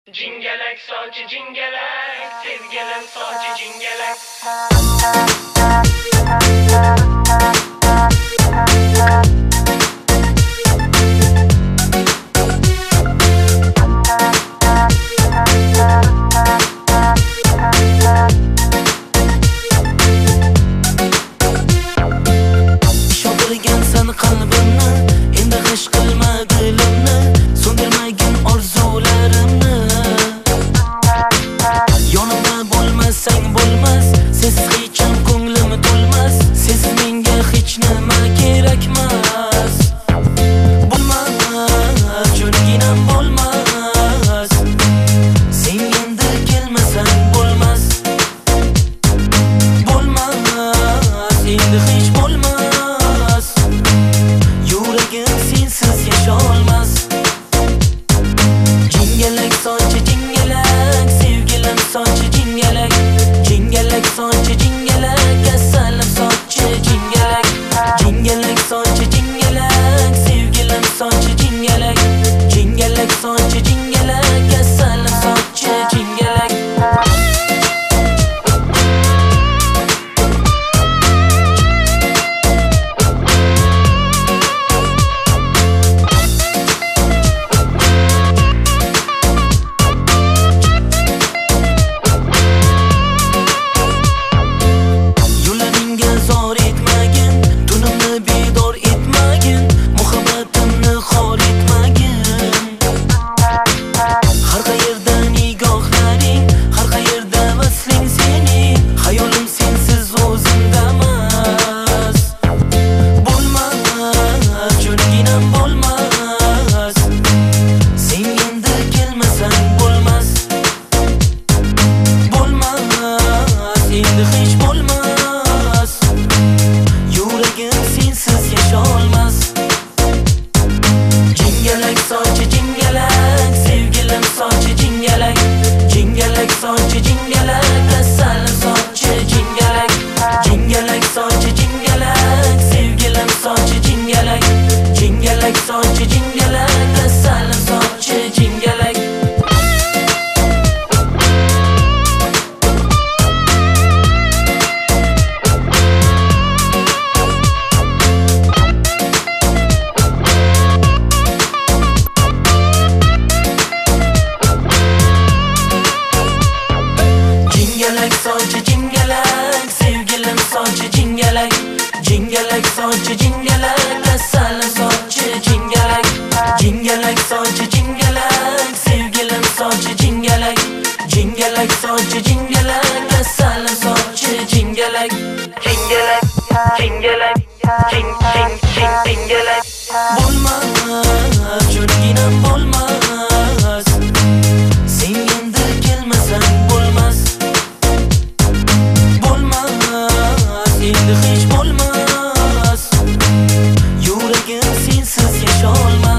Jingalak sochi jingalak, sevgilim sochi jingalak. Sho'g'ilgansan qalbimni, endi g'ish qilma dilimni, so'ndirmagin orzularimni. Yonimda bo'lmasang bo'lmas, sensiz hecham ko'nglim to'lmas, sensiz menga hech nima kerakmas. Bo'lmas, jo'nginam bo'lmas, sen endi kelmasang bo'lmas. Bo'lmas, endi hech bo'lmas, yuragim sensiz yasholmas. Jingalak sochi jingalak, sevgilim sochi jingalak. Jingalak sochi jingalak, asalim sochi jingalak. Jingalak sochi jingalak, sevgilim sochi jingalak. Jingalak sochi jingalak, asalim sochi jingalak. Yo'laringga zor etmagin, tunimni bedor etmagin, muhabbatimni xor etmagin. Har qayerda nigohlaring, har qayerda vasling sening, hayolim sensiz o'zimdamas. Bo'lmas, jo'nginam bo'lmas, sen endi kelmasang bo'lmas. Bo'lmas, endi hech bo'lmas, yuragim sensiz yasholmas. Jingalak sochi jingalak, sevgilim sochi jingalak. Jingalak sochi jingalak, asalim sochi jingalak. Jingalak sochi jingalak, sevgilim sochi jingalak. Jingalak sochi jingalak, asalim sochi jingalak. Jingalak sochi jingalak, sevgilim sochi jingalak. Jingalak sochi jingalak, asalim sochi jingalak. Jingalak sochi jingalak, sevgilim sochi jingalak. Jingalak sochi jingalak, asalim sochi jingalak. Jingalak, jingalak, jingalak. Bo'lmas, jo'nginam bo'lmas, sen endi kelmasang bo'lmas. Bo'lmas, endi hech bo'lmas, yuragim sensiz yasholmas.